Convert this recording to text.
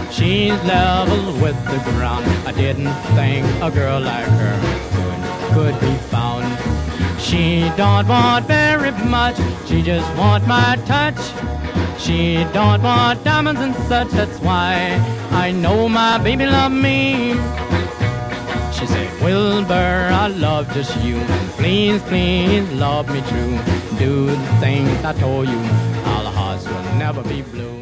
She's level with the ground. I didn't think a girl like her could be found. She don't want very much, she just want my touch. She don't want diamonds and such, that's why I know my baby love me. She said, Wilbur, I love just you. Please, please love me true. Do the things I told you. Our hearts will never be blue.